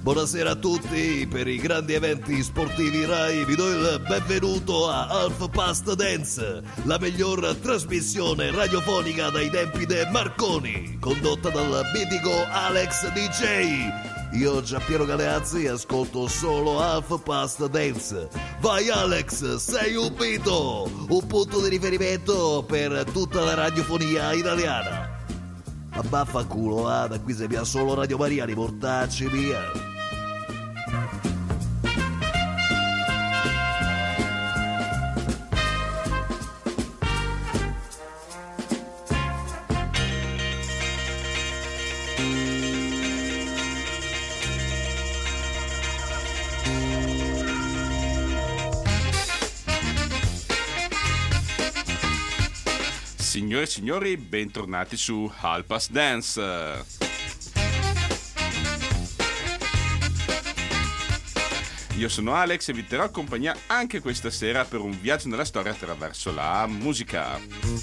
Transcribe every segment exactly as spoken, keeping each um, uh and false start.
Buonasera a tutti, per i grandi eventi sportivi Rai vi do il benvenuto a Half Past Dance, la miglior trasmissione radiofonica dai tempi de Marconi, condotta dal mitico Alex D J. Io, Giampiero Galeazzi, ascolto solo Half Past Dance. Vai Alex, sei un mito, un punto di riferimento per tutta la radiofonia italiana. Ma vaffanculo, ah, da qui se via solo Radio Maria, di mortacci via. Signore e signori, bentornati su Half Past Dance. Io sono Alex e vi terrò compagnia anche questa sera per un viaggio nella storia attraverso la musica.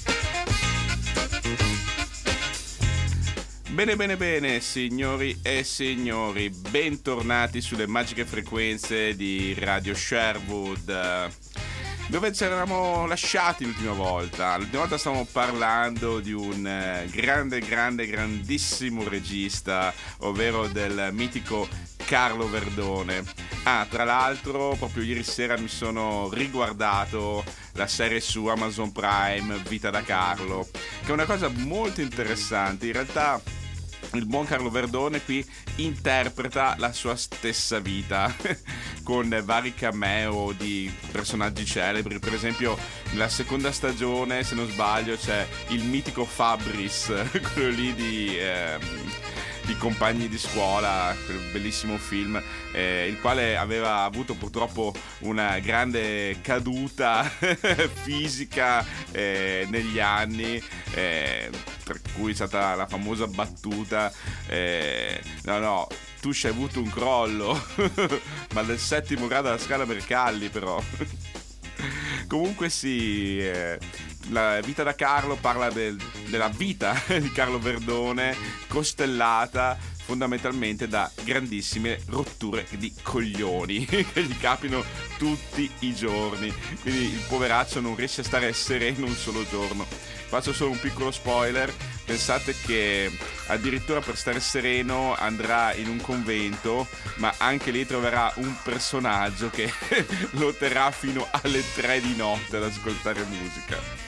Bene, bene, bene, signori e signori, bentornati sulle magiche frequenze di Radio Sherwood, dove ci eravamo lasciati l'ultima volta. L'ultima volta stavamo parlando di un grande, grande, grandissimo regista, ovvero del mitico Carlo Verdone. Ah, tra l'altro, proprio ieri sera mi sono riguardato la serie su Amazon Prime, Vita da Carlo, che è una cosa molto interessante. In realtà il buon Carlo Verdone qui interpreta la sua stessa vita con vari cameo di personaggi celebri. Per esempio nella seconda stagione, se non sbaglio, c'è il mitico Fabris, quello lì di, eh, di Compagni di scuola, quel bellissimo film, eh, il quale aveva avuto purtroppo una grande caduta fisica eh, negli anni, eh, per cui è stata la famosa battuta eh, no no tu ci hai avuto un crollo ma del settimo grado alla scala Mercalli, però. Comunque sì, eh, la Vita da Carlo parla del, della vita di Carlo Verdone, costellata fondamentalmente da grandissime rotture di coglioni che gli capitano tutti i giorni, quindi il poveraccio non riesce a stare sereno un solo giorno. Faccio solo un piccolo spoiler: pensate che addirittura per stare sereno andrà in un convento, ma anche lì troverà un personaggio che lo terrà fino alle tre di notte ad ascoltare musica.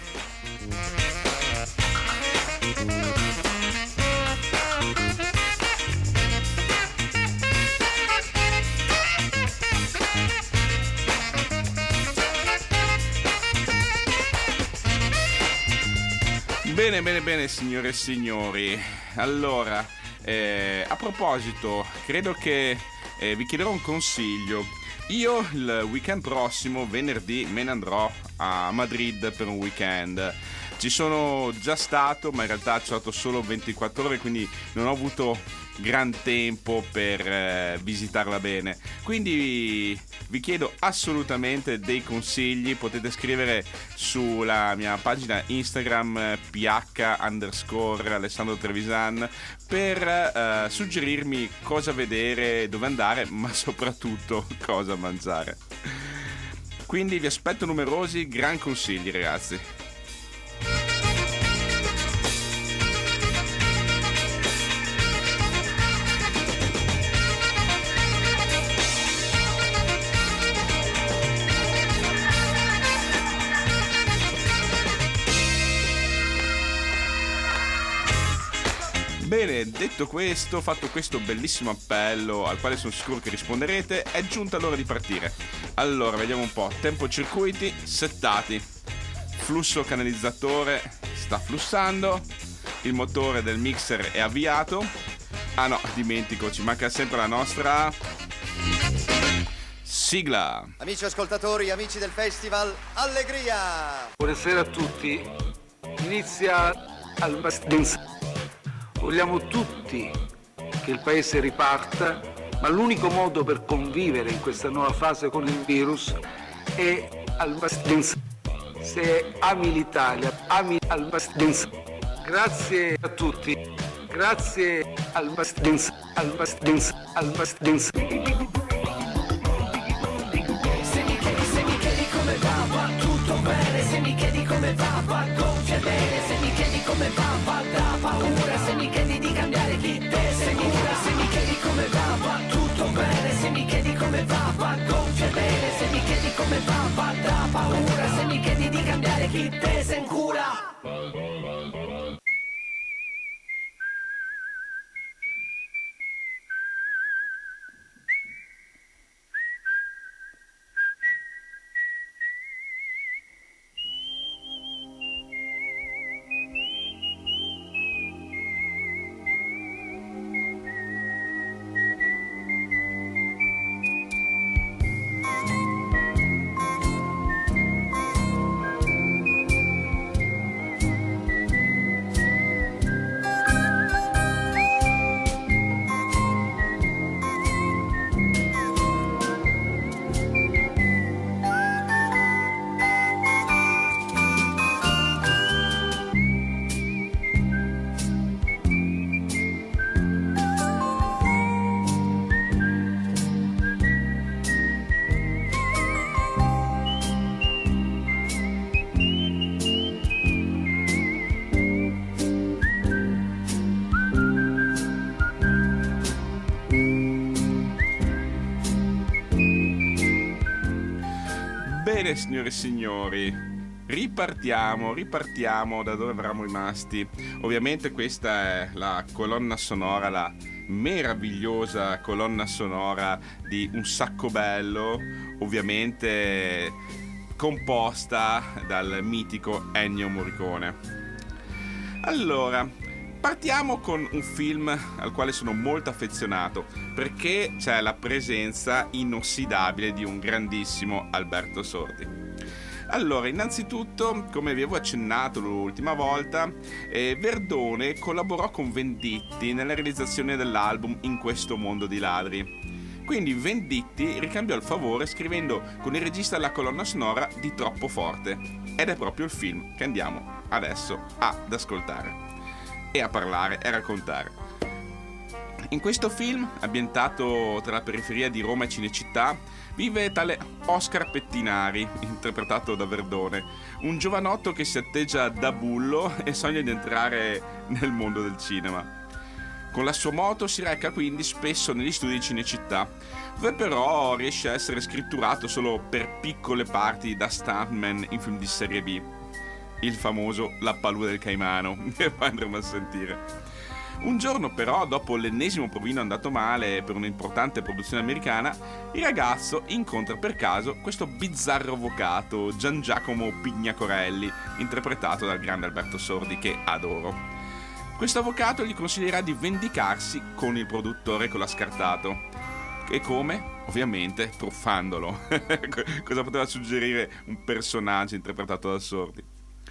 Bene, bene, bene, signore e signori. Allora, eh, a proposito, credo che eh, vi chiederò un consiglio. Io il weekend prossimo, venerdì, me ne andrò a Madrid per un weekend. Ci sono già stato, ma in realtà ci ho stato solo ventiquattro ore, quindi non ho avuto gran tempo per eh, visitarla bene. Quindi vi chiedo assolutamente dei consigli. Potete scrivere sulla mia pagina Instagram ph underscore Alessandro Trevisan per eh, suggerirmi cosa vedere, dove andare, ma soprattutto cosa mangiare. Quindi vi aspetto numerosi gran consigli, ragazzi. Bene, detto questo, fatto questo bellissimo appello al quale sono sicuro che risponderete, è giunta l'ora di partire. Allora, vediamo un po'. Tempo circuiti settati. Flusso canalizzatore sta flussando. Il motore del mixer è avviato. Ah no, dimentico, ci manca sempre la nostra sigla. Amici ascoltatori, amici del festival, allegria! Buonasera a tutti. Inizia al Bastins. Vogliamo tutti che il paese riparta, ma l'unico modo per convivere in questa nuova fase con il virus è al Bastins. Se ami l'Italia, ami al Bastins. Grazie a tutti. Grazie al Bastins, al Bastins, al Bastins. Se mi chiedi, se mi chiedi come va, va tutto bene. Se mi chiedi come va, va gonfia bene. Se mi chiedi come va, va da paura. Se mi chiedi di cambiare chi te sei cura. Se mi chiedi come va, va tutto bene. Se mi chiedi come va, va gonfia bene. Se mi chiedi come va, va da paura. Se mi chiedi di cambiare chi te sei cura. Bene, signore e signori, ripartiamo, ripartiamo da dove eravamo rimasti. Ovviamente questa è la colonna sonora, la meravigliosa colonna sonora di Un sacco bello, ovviamente composta dal mitico Ennio Morricone. Allora, partiamo con un film al quale sono molto affezionato, perché c'è la presenza inossidabile di un grandissimo Alberto Sordi. Allora, innanzitutto, come vi avevo accennato l'ultima volta, eh, Verdone collaborò con Venditti nella realizzazione dell'album In questo mondo di ladri. Quindi Venditti ricambiò il favore scrivendo con il regista la colonna sonora di Troppo Forte, ed è proprio il film che andiamo adesso ad ascoltare e a parlare e a raccontare. In questo film, ambientato tra la periferia di Roma e Cinecittà, vive tale Oscar Pettinari, interpretato da Verdone, un giovanotto che si atteggia da bullo e sogna di entrare nel mondo del cinema. Con la sua moto si reca quindi spesso negli studi di Cinecittà, dove però riesce a essere scritturato solo per piccole parti da stuntman in film di serie B. Il famoso La palude del Caimano, che poi andremo a sentire. Un giorno però, dopo l'ennesimo provino andato male per un'importante produzione americana, il ragazzo incontra per caso questo bizzarro avvocato, Gian Giacomo Pignacorelli, interpretato dal grande Alberto Sordi, che adoro. Questo avvocato gli consiglierà di vendicarsi con il produttore che l'ha scartato. E come? Ovviamente truffandolo. Cosa poteva suggerire un personaggio interpretato da Sordi?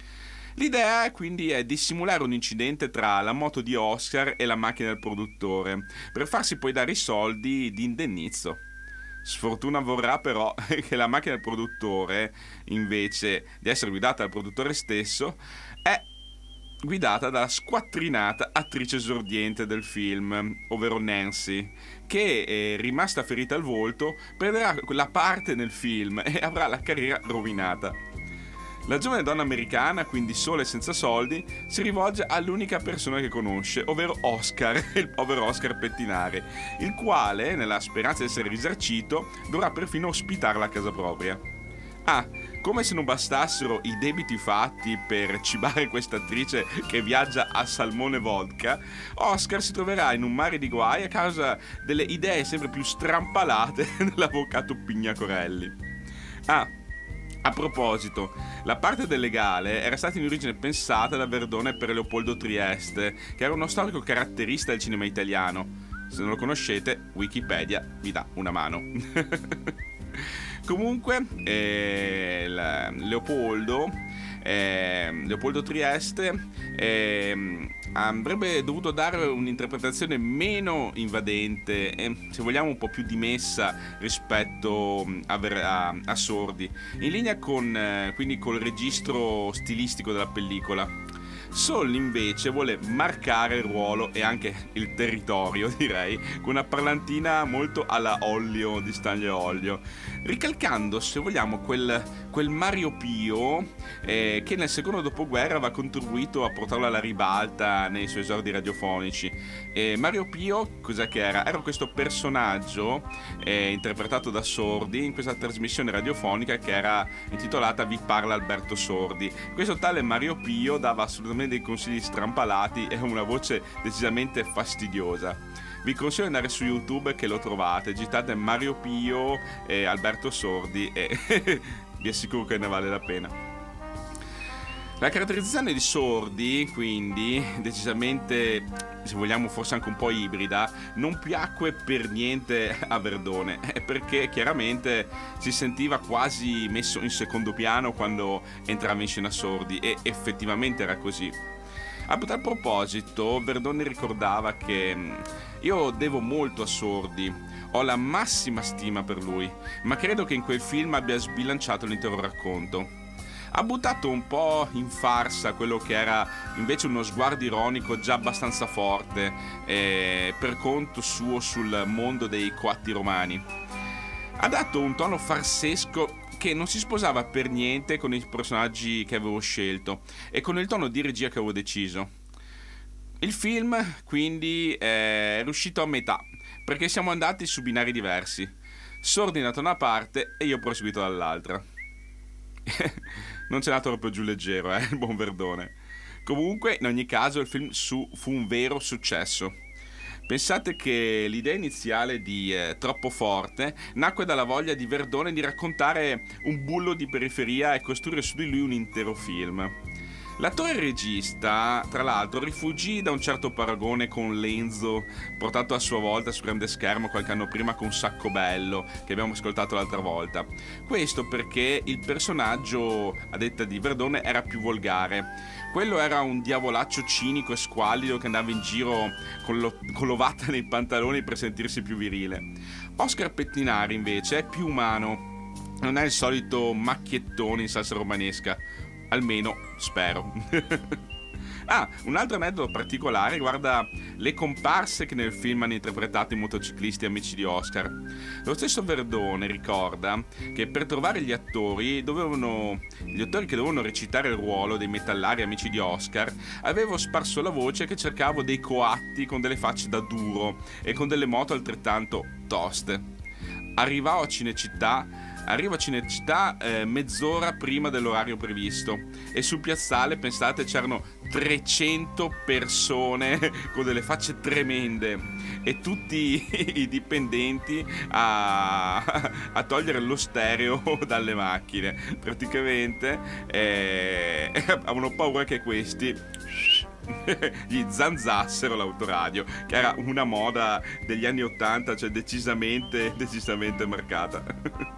L'idea quindi è di simulare un incidente tra la moto di Oscar e la macchina del produttore, per farsi poi dare i soldi di indennizzo. Sfortuna vorrà però che la macchina del produttore, invece di essere guidata dal produttore stesso, è guidata dalla squattrinata attrice esordiente del film, ovvero Nancy, che, è rimasta ferita al volto, perderà la parte nel film e avrà la carriera rovinata. La giovane donna americana, quindi sola e senza soldi, si rivolge all'unica persona che conosce, ovvero Oscar, il povero Oscar Pettinari, il quale, nella speranza di essere risarcito, dovrà perfino ospitarla a casa propria. Ah, come se non bastassero i debiti fatti per cibare questa attrice che viaggia a salmone vodka, Oscar si troverà in un mare di guai a causa delle idee sempre più strampalate dell'avvocato Pignacorelli. Ah, a proposito, la parte del legale era stata in origine pensata da Verdone per Leopoldo Trieste, che era uno storico caratterista del cinema italiano. Se non lo conoscete, Wikipedia vi dà una mano. Comunque, eh, Leopoldo, eh, Leopoldo Trieste eh, avrebbe dovuto dare un'interpretazione meno invadente e, se vogliamo, un po' più dimessa rispetto a, a, a Sordi, in linea con eh, quindi col registro stilistico della pellicola. Soul invece vuole marcare il ruolo e anche il territorio, direi, con una parlantina molto alla Ollio di Stanley Ollio, ricalcando, se vogliamo, quel, quel Mario Pio eh, che nel secondo dopoguerra aveva contribuito a portarlo alla ribalta nei suoi esordi radiofonici. E Mario Pio cos'è che era? Era questo personaggio eh, interpretato da Sordi in questa trasmissione radiofonica che era intitolata Vi parla Alberto Sordi. Questo tale Mario Pio dava assolutamente dei consigli strampalati e una voce decisamente fastidiosa. Vi consiglio di andare su YouTube che lo trovate, digitate Mario Pio e Alberto Sordi e vi assicuro che ne vale la pena. La caratterizzazione di Sordi, quindi, decisamente, se vogliamo forse anche un po' ibrida, non piacque per niente a Verdone, perché chiaramente si sentiva quasi messo in secondo piano quando entrava in scena Sordi, e effettivamente era così. A tal proposito, Verdone ricordava che io devo molto a Sordi, ho la massima stima per lui, ma credo che in quel film abbia sbilanciato l'intero racconto. Ha buttato un po' in farsa quello che era invece uno sguardo ironico già abbastanza forte eh, per conto suo sul mondo dei coatti romani. Ha dato un tono farsesco che non si sposava per niente con i personaggi che avevo scelto e con il tono di regia che avevo deciso. Il film quindi è riuscito a metà, perché siamo andati su binari diversi. Sordi è andato da una parte e io ho proseguito dall'altra. Non c'è andato proprio giù leggero, eh, il buon Verdone. Comunque, in ogni caso, il film su, fu un vero successo. Pensate che l'idea iniziale di eh, Troppo Forte nacque dalla voglia di Verdone di raccontare un bullo di periferia e costruire su di lui un intero film. L'attore e regista, tra l'altro, rifugì da un certo paragone con Lenzo, portato a sua volta sul grande schermo qualche anno prima con Sacco Bello, che abbiamo ascoltato l'altra volta. Questo perché il personaggio, a detta di Verdone, era più volgare. Quello era un diavolaccio cinico e squallido che andava in giro con, lo, con l'ovata nei pantaloni per sentirsi più virile. Oscar Pettinari, invece, è più umano. Non è il solito macchiettone in salsa romanesca. Almeno spero. Ah, un altro aneddoto particolare riguarda le comparse che nel film hanno interpretato i motociclisti amici di Oscar. Lo stesso Verdone ricorda che per trovare gli attori dovevano gli attori che dovevano recitare il ruolo dei metallari amici di Oscar, avevo sparso la voce che cercavo dei coatti con delle facce da duro e con delle moto altrettanto toste. Arrivavo a Cinecittà Arrivo a Cinecittà eh, mezz'ora prima dell'orario previsto e sul piazzale, pensate, c'erano trecento persone con delle facce tremende e tutti i dipendenti a, a togliere lo stereo dalle macchine. Praticamente eh, avevano paura che questi gli zanzassero l'autoradio, che era una moda degli anni ottanta, cioè decisamente decisamente marcata.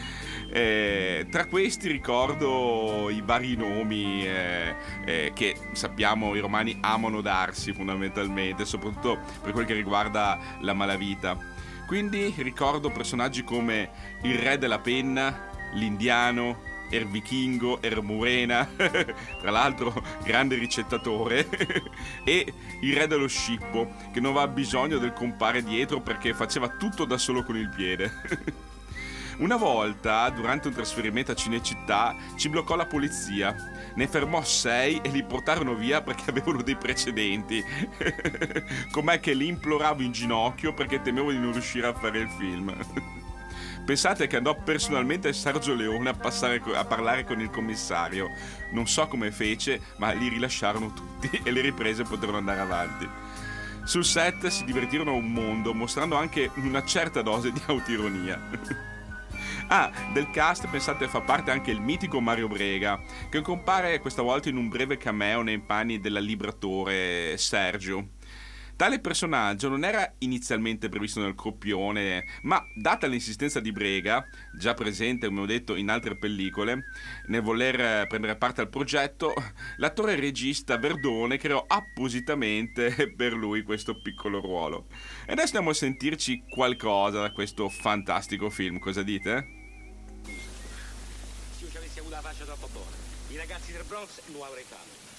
Eh, tra questi ricordo i vari nomi eh, eh, che sappiamo i romani amano darsi fondamentalmente, soprattutto per quel che riguarda la malavita. Quindi ricordo personaggi come il re della penna, l'indiano, Ervichingo, Ermurena, tra l'altro grande ricettatore, e il re dello scippo, che non aveva bisogno del compare dietro perché faceva tutto da solo con il piede. Una volta, durante un trasferimento a Cinecittà, ci bloccò la polizia. Ne fermò sei e li portarono via perché avevano dei precedenti. Com'è che li imploravo in ginocchio perché temevo di non riuscire a fare il film. Pensate che andò personalmente a Sergio Leone a, passare, a parlare con il commissario. Non so come fece, ma li rilasciarono tutti e le riprese poterono andare avanti. Sul set si divertirono un mondo, mostrando anche una certa dose di autoironia. Ah, del cast pensate fa parte anche il mitico Mario Brega, che compare questa volta in un breve cameo nei panni della Libratore Sergio. Tale personaggio non era inizialmente previsto nel copione, ma data l'insistenza di Brega, già presente come ho detto in altre pellicole, nel voler prendere parte al progetto, l'attore e regista Verdone creò appositamente per lui questo piccolo ruolo. E adesso andiamo a sentirci qualcosa da questo fantastico film, cosa dite? Se io ci avessi avuto la faccia troppo buona, i ragazzi del Bronx non avrei fatto.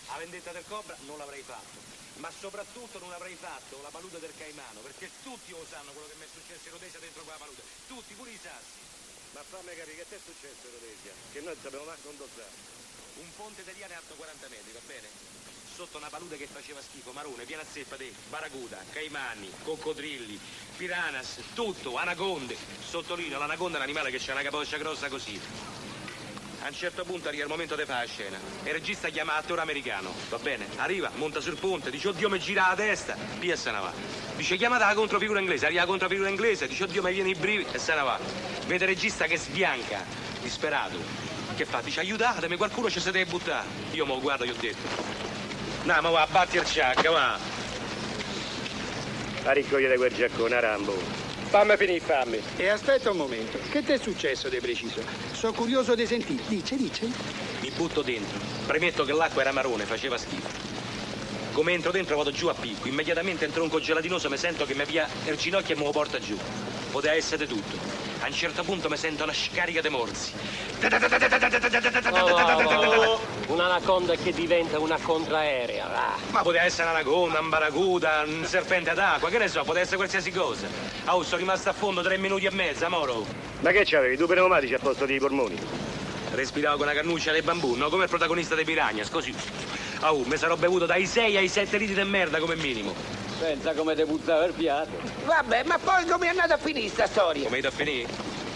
La vendetta del Cobra non l'avrei fatto, ma soprattutto non avrei fatto la palude del Caimano, perché tutti lo sanno quello che mi è successo in Rhodesia dentro quella palude, tutti, pure i sassi. Ma fammi capire, che ti è successo in Rhodesia? Che noi sappiamo manco indossare. Un ponte di liane alto quaranta metri, va bene? Sotto una palude che faceva schifo, marrone, piena zeppa di baracuda, caimani, coccodrilli, piranhas, tutto, anaconde. Sottolineo, l'anaconda è un animale che c'ha una capoccia grossa così. A un certo punto arriva il momento di fare la scena. Il regista chiama attore americano, va bene? Arriva, monta sul ponte, dice oddio mi gira la testa, via se ne va. Dice chiamata la controfigura inglese, arriva la controfigura inglese, dice oddio mi viene i brividi e se ne va. Vede il regista che sbianca, disperato. Che fa? Dice aiutatemi, qualcuno ci si deve buttare. Io mo guardo, gli ho detto. No, ma va, batti il ciacca, va. A ricogliere quel giaccone, Rambo. Fammi finire, fammi. E aspetta un momento, che ti è successo di preciso? Sono curioso di sentire. Dice, dice. Mi butto dentro. Premetto che l'acqua era marrone, faceva schifo. Come entro dentro vado giù a picco. Immediatamente entro un congelatinoso, mi sento che mi via il ginocchio e me lo porta giù. Poteva essere tutto. A un certo punto mi sento una scarica di morsi. Oh, oh, oh. Un'anaconda che diventa una contraerea. Ah. Ma poteva essere un'anaconda, un baracuda, un serpente d'acqua, che ne so, poteva essere qualsiasi cosa. Oh, sono rimasto a fondo tre minuti e mezzo, amoro. Ma che c'avevi? Due pneumatici a posto dei polmoni? Respiravo con una cannuccia di bambù, no? Come il protagonista dei Piranhas, così. Oh, mi sarò bevuto dai sei ai sette litri di merda come minimo. Pensa come te buttava il piatto. Vabbè, ma poi come è andata a finire sta storia? Come è da finire?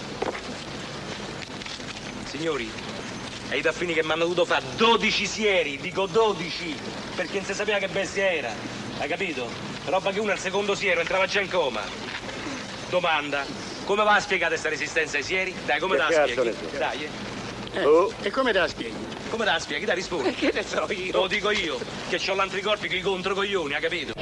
Signori, è da finire che mi hanno dovuto fare dodici sieri, dico dodici, perché non si sapeva che bestia era. Hai capito? Roba che uno al secondo siero entrava già in coma. Domanda, come va a spiegare questa resistenza ai sieri? Dai, come Che la cazzo spieghi? ne so? Dai, eh. Eh, Oh. E come te la spieghi? Come te la spieghi? Dai, rispondi. Che ne so io? Lo dico io, che c'ho l'anticorpi con i controcoglioni, hai capito?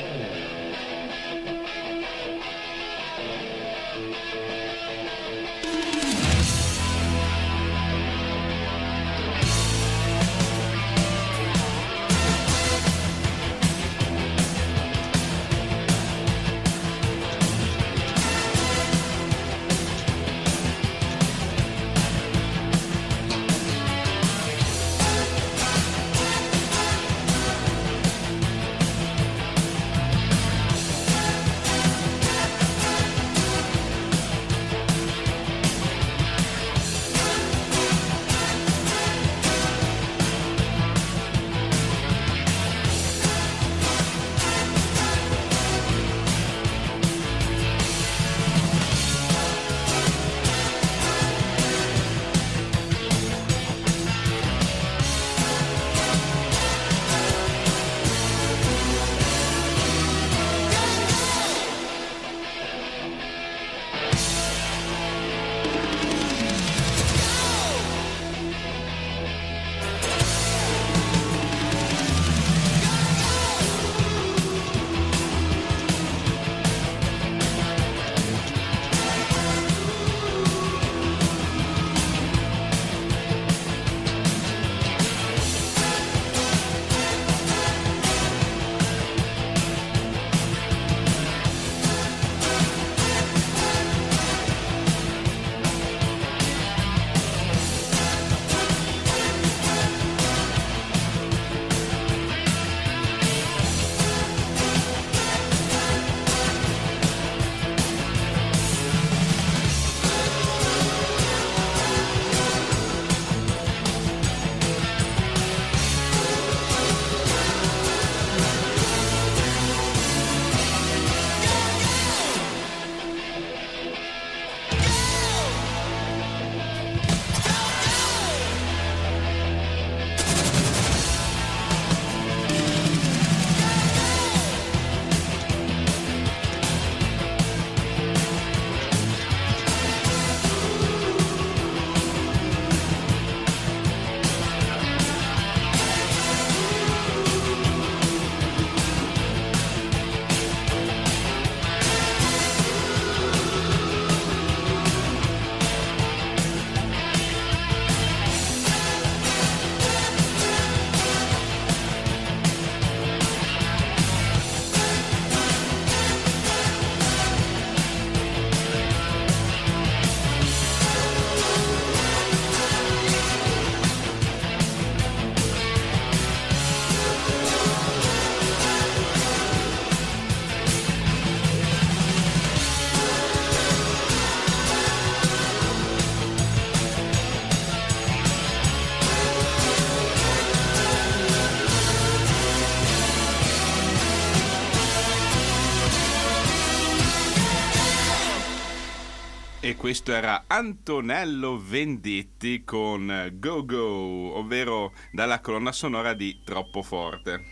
E questo era Antonello Venditti con Go Go, ovvero dalla colonna sonora di Troppo Forte.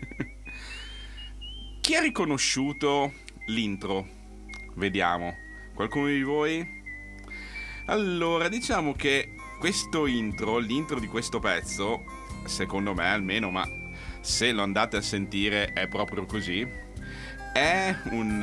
Chi ha riconosciuto l'intro? Vediamo. Qualcuno di voi? Allora, diciamo che questo intro, l'intro di questo pezzo, secondo me almeno, ma se lo andate a sentire è proprio così, è un...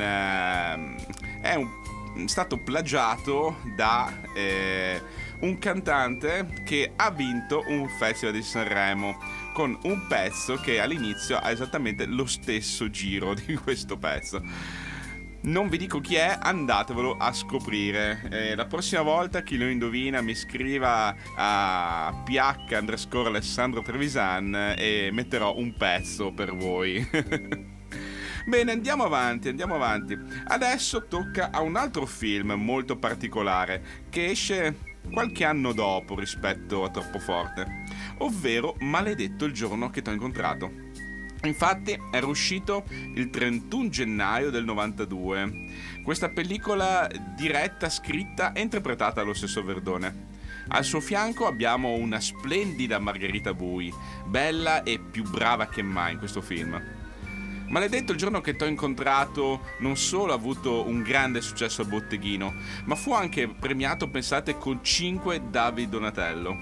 Uh, è un stato plagiato da eh, un cantante che ha vinto un festival di Sanremo con un pezzo che all'inizio ha esattamente lo stesso giro di questo pezzo. Non vi dico chi è, andatevelo a scoprire. Eh, la prossima volta chi lo indovina mi scriva a ph underscore Alessandro Trevisan e metterò un pezzo per voi. Bene, andiamo avanti, andiamo avanti. Adesso tocca a un altro film molto particolare che esce qualche anno dopo rispetto a Troppo Forte, ovvero Maledetto il giorno che t'ho incontrato. Infatti era uscito il trentuno gennaio del novantadue. Questa pellicola diretta, scritta e interpretata dallo stesso Verdone. Al suo fianco abbiamo una splendida Margherita Bui, bella e più brava che mai in questo film. Maledetto il giorno che t'ho incontrato non solo ha avuto un grande successo al botteghino, ma fu anche premiato, pensate, con cinque David Donatello.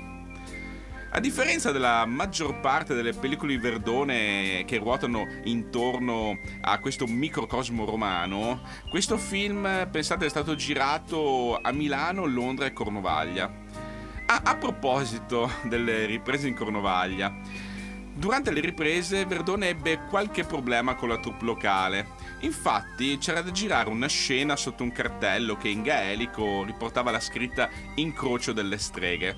A differenza della maggior parte delle pellicole di Verdone che ruotano intorno a questo microcosmo romano, questo film, pensate, è stato girato a Milano, Londra e Cornovaglia. Ah, a proposito delle riprese in Cornovaglia, durante le riprese Verdone ebbe qualche problema con la troupe locale. Infatti c'era da girare una scena sotto un cartello che in gaelico riportava la scritta Incrocio delle streghe.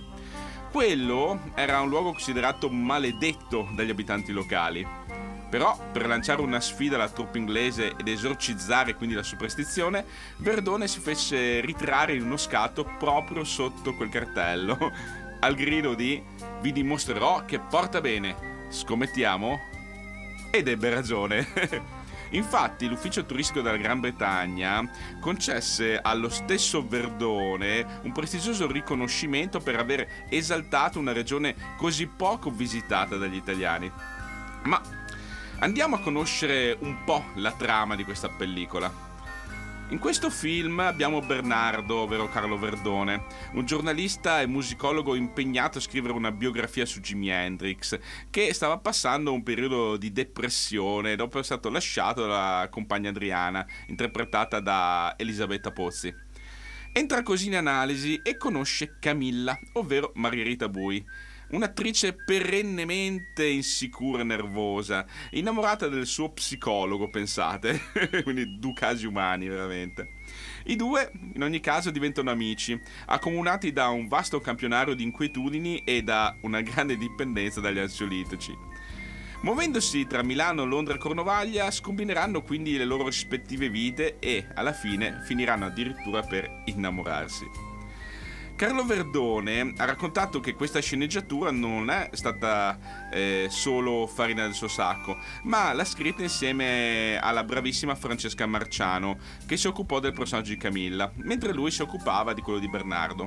Quello era un luogo considerato maledetto dagli abitanti locali. Però per lanciare una sfida alla troupe inglese ed esorcizzare quindi la superstizione, Verdone si fece ritrarre in uno scatto proprio sotto quel cartello, al grido di "Vi dimostrerò che porta bene. Scommettiamo?" Ed ebbe ragione. Infatti l'ufficio turistico della Gran Bretagna concesse allo stesso Verdone un prestigioso riconoscimento per aver esaltato una regione così poco visitata dagli italiani. Ma andiamo a conoscere un po' la trama di questa pellicola. In questo film abbiamo Bernardo, ovvero Carlo Verdone, un giornalista e musicologo impegnato a scrivere una biografia su Jimi Hendrix, che stava passando un periodo di depressione dopo essere stato lasciato dalla compagna Adriana, interpretata da Elisabetta Pozzi. Entra così in analisi e conosce Camilla, ovvero Margherita Bui, un'attrice perennemente insicura e nervosa, innamorata del suo psicologo, pensate, quindi due casi umani veramente. I due, in ogni caso, diventano amici, accomunati da un vasto campionario di inquietudini e da una grande dipendenza dagli ansiolitici. Muovendosi tra Milano, Londra e Cornovaglia, scombineranno quindi le loro rispettive vite e, alla fine, finiranno addirittura per innamorarsi. Carlo Verdone ha raccontato che questa sceneggiatura non è stata eh, solo farina del suo sacco, ma l'ha scritta insieme alla bravissima Francesca Marciano, che si occupò del personaggio di Camilla, mentre lui si occupava di quello di Bernardo.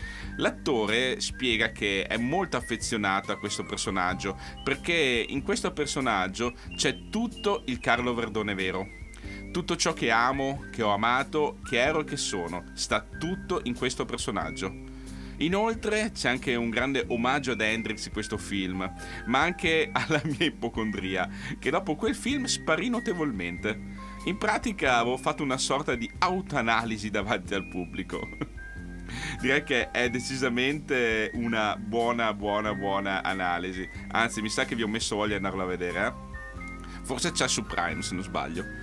L'attore spiega che è molto affezionato a questo personaggio, perché in questo personaggio c'è tutto il Carlo Verdone vero. Tutto ciò che amo, che ho amato, che ero e che sono, sta tutto in questo personaggio. Inoltre c'è anche un grande omaggio ad Hendrix in questo film, ma anche alla mia ipocondria, che dopo quel film sparì notevolmente. In pratica avevo fatto una sorta di autoanalisi davanti al pubblico. Direi che è decisamente una buona, buona, buona analisi. Anzi, mi sa che vi ho messo voglia di andarlo a vedere, eh? Forse c'è su Prime, se non sbaglio.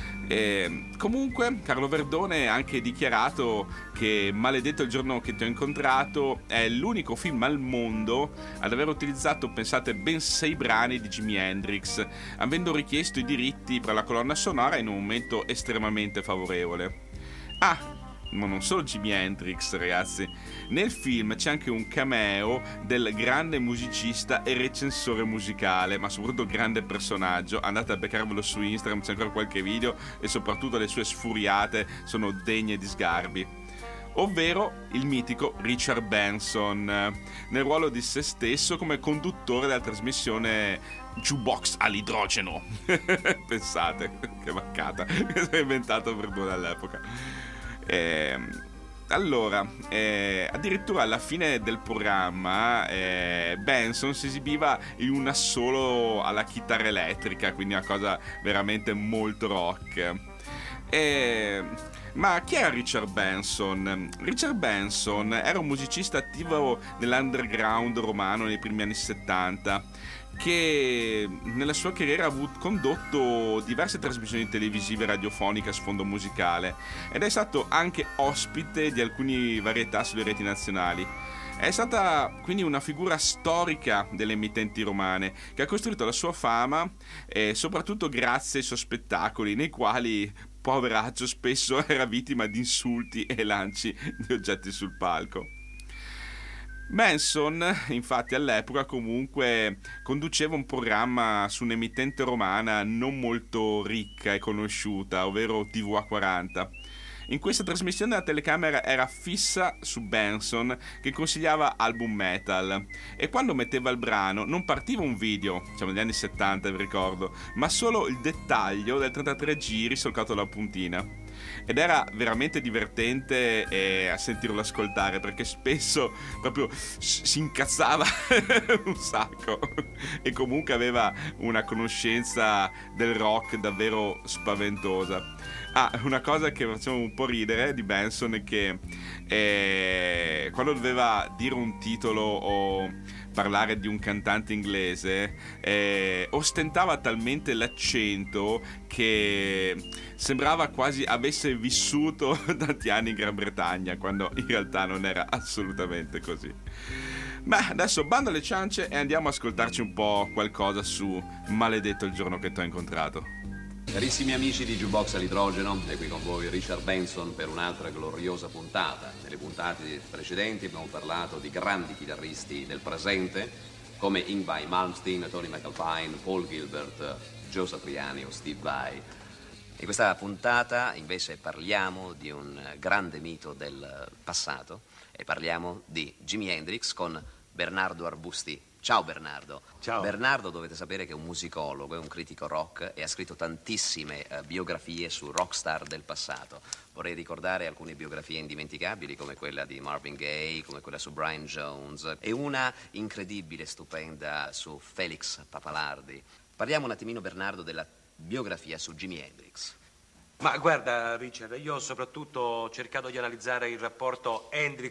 E comunque Carlo Verdone ha anche dichiarato che Maledetto il giorno che ti ho incontrato è l'unico film al mondo ad aver utilizzato, pensate, ben sei brani di Jimi Hendrix, avendo richiesto i diritti per la colonna sonora in un momento estremamente favorevole. Ah, ma non solo Jimi Hendrix, ragazzi. Nel film c'è anche un cameo del grande musicista e recensore musicale, ma soprattutto grande personaggio. Andate a beccarvelo su Instagram, c'è ancora qualche video, e soprattutto le sue sfuriate sono degne di sgarbi. ovvero il mitico Richard Benson, nel ruolo di se stesso come conduttore della trasmissione Jukebox all'idrogeno. Pensate, che mancata, che si è inventato per due all'epoca. Ehm... Allora, eh, addirittura alla fine del programma eh, Benson si esibiva in un assolo alla chitarra elettrica, quindi una cosa veramente molto rock. Eh, ma chi era Richard Benson? Richard Benson era un musicista attivo nell'underground romano nei primi anni settanta, che nella sua carriera ha avuto, condotto diverse trasmissioni televisive e radiofoniche a sfondo musicale ed è stato anche ospite di alcune varietà sulle reti nazionali. È stata quindi una figura storica delle emittenti romane che ha costruito la sua fama eh, soprattutto grazie ai suoi spettacoli, nei quali, poveraccio, spesso era vittima di insulti e lanci di oggetti sul palco. Benson, infatti, all'epoca comunque conduceva un programma su un'emittente romana non molto ricca e conosciuta, ovvero T V A quaranta. In questa trasmissione la telecamera era fissa su Benson, che consigliava album metal, e quando metteva il brano non partiva un video, siamo negli anni settanta vi ricordo, ma solo il dettaglio del trentatré giri solcato alla puntina. Ed era veramente divertente eh, a sentirlo ascoltare, perché spesso proprio si incazzava un sacco e comunque aveva una conoscenza del rock davvero spaventosa. Ah, una cosa che faceva un po' ridere di Benson è che eh, quando doveva dire un titolo o parlare di un cantante inglese eh, ostentava talmente l'accento che sembrava quasi avesse vissuto tanti anni in Gran Bretagna, quando in realtà non era assolutamente così. Ma adesso bando alle ciance e andiamo a ascoltarci un po' qualcosa su Maledetto il giorno che t'ho incontrato. Carissimi amici di Jukebox all'idrogeno, è qui con voi Richard Benson per un'altra gloriosa puntata. Nelle puntate precedenti abbiamo parlato di grandi chitarristi del presente come Yngwie Malmsteen, Tony McAlpine, Paul Gilbert, Joe Satriani o Steve Vai. In questa puntata invece parliamo di un grande mito del passato e parliamo di Jimi Hendrix con Bernardo Arbusti. Ciao Bernardo. Ciao. Bernardo, dovete sapere che è un musicologo, è un critico rock e ha scritto tantissime uh, biografie su rockstar del passato. Vorrei ricordare alcune biografie indimenticabili come quella di Marvin Gaye, come quella su Brian Jones e una incredibile, stupenda su Felix Papalardi. Parliamo un attimino, Bernardo, della biografia su Jimi Hendrix. Ma guarda Richard, io ho soprattutto cercato di analizzare il rapporto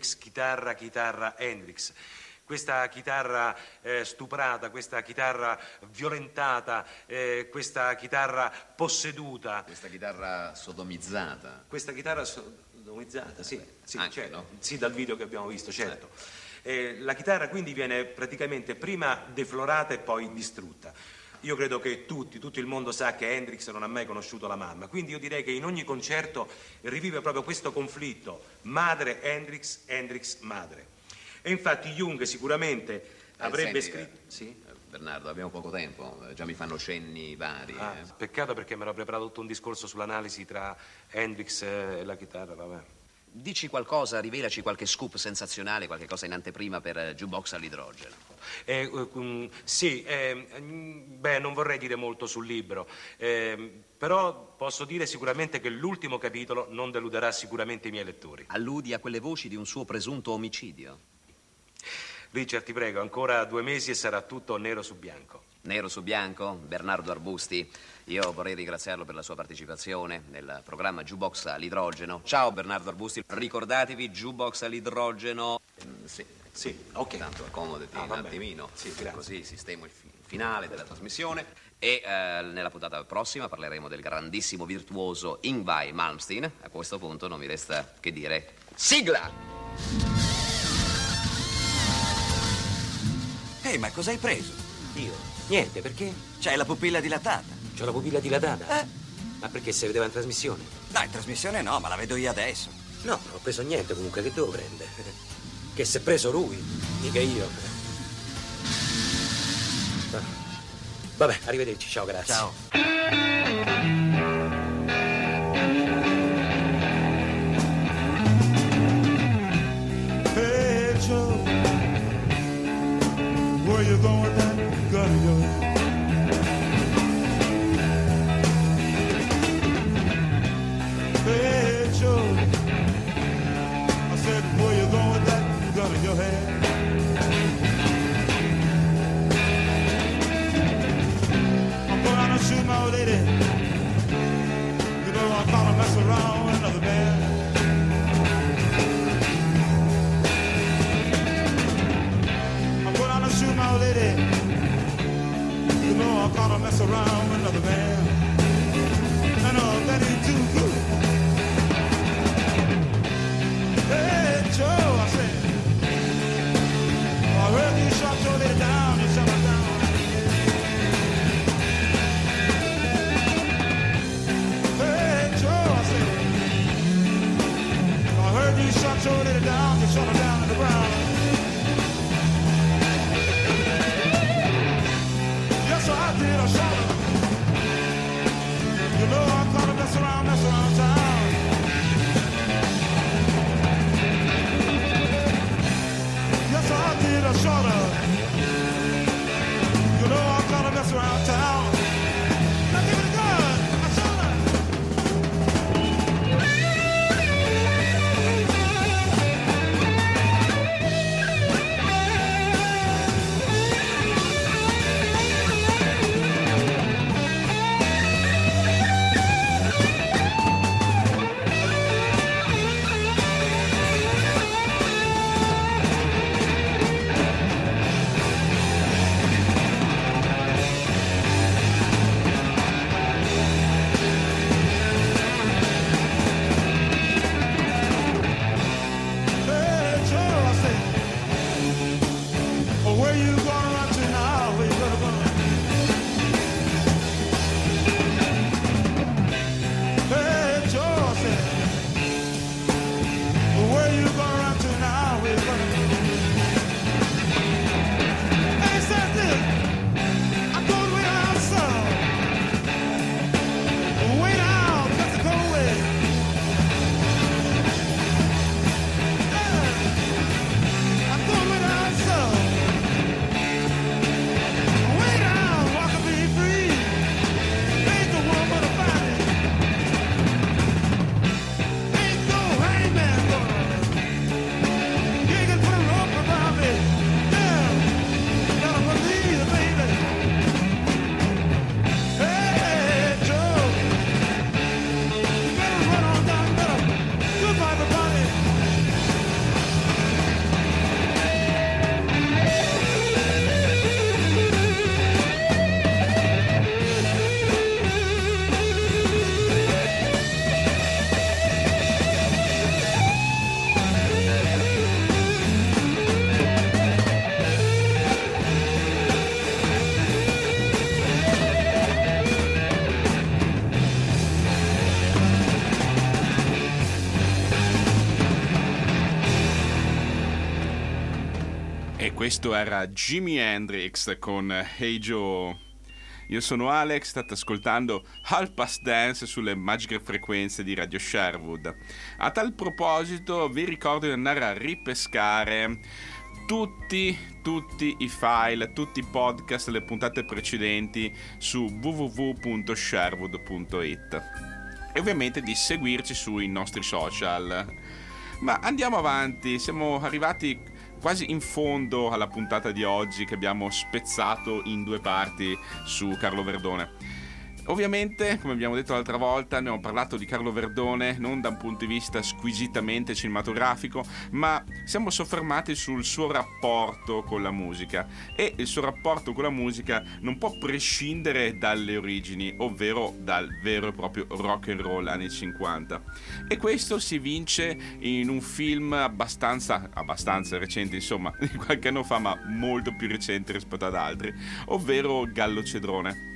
Hendrix-chitarra-chitarra-Hendrix. Questa chitarra eh, stuprata, questa chitarra violentata, eh, questa chitarra posseduta. Questa chitarra sodomizzata. Questa chitarra sodomizzata, sì, sì, Anche, certo. no? Sì, dal video che abbiamo visto, certo. Eh, la chitarra quindi viene praticamente prima deflorata e poi distrutta. Io credo che tutti, tutto il mondo sa che Hendrix non ha mai conosciuto la mamma, quindi io direi che in ogni concerto rivive proprio questo conflitto, madre Hendrix, Hendrix madre. E infatti Jung sicuramente eh, avrebbe senti, scritto... Sì? Bernardo, abbiamo poco tempo, già mi fanno cenni vari. Ah, eh. Peccato, perché mi ero preparato tutto un discorso sull'analisi tra Hendrix e la chitarra, vabbè. Dici qualcosa, rivelaci qualche scoop sensazionale, qualche cosa in anteprima per uh, Jukebox all'idrogeno. Eh, um, sì, eh, beh, non vorrei dire molto sul libro, eh, però posso dire sicuramente che l'ultimo capitolo non deluderà sicuramente i miei lettori. Alludi a quelle voci di un suo presunto omicidio? Richard, ti prego, ancora due mesi e sarà tutto nero su bianco. Nero su bianco? Bernardo Arbusti, io vorrei ringraziarlo per la sua partecipazione nel programma Jukebox all'idrogeno. Ciao Bernardo Arbusti, ricordatevi Jukebox all'idrogeno. Mm, sì, sì, ok. Tanto accomodati ah, un attimino, sì, così sistemo il fi- finale della trasmissione. E eh, nella puntata prossima parleremo del grandissimo virtuoso Yngwie Malmsteen. A questo punto non mi resta che dire sigla! Ehi, hey, ma cosa hai preso? Io? Niente, perché? C'hai la pupilla dilatata. C'ho la pupilla dilatata? Eh? Ma perché si vedeva in trasmissione? No, in trasmissione no, ma la vedo io adesso. No, non ho preso niente comunque, che devo prendere? Che si è preso lui, mica io. Vabbè, arrivederci, ciao, grazie. Ciao. showed it down, you shut her down to the ground. Yes, I did, I shot her. You know I caught her mess around, mess around town. Yes, I did, I shot her. You know I caught her mess around town. Now give it a gun, I shot her. Questo era Jimi Hendrix con Hey Joe. Io sono Alex, state ascoltando Half Past Dance sulle magiche frequenze di Radio Sherwood. A tal proposito vi ricordo di andare a ripescare tutti, tutti i file, tutti i podcast, le puntate precedenti su w w w punto sherwood punto i t e ovviamente di seguirci sui nostri social. Ma andiamo avanti, siamo arrivati quasi in fondo alla puntata di oggi che abbiamo spezzato in due parti su Carlo Verdone. Ovviamente, come abbiamo detto l'altra volta, abbiamo parlato di Carlo Verdone non da un punto di vista squisitamente cinematografico, ma siamo soffermati sul suo rapporto con la musica, e il suo rapporto con la musica non può prescindere dalle origini, ovvero dal vero e proprio rock and roll anni cinquanta. E questo si vince in un film abbastanza, abbastanza recente, insomma, di qualche anno fa, ma molto più recente rispetto ad altri, ovvero Gallo Cedrone.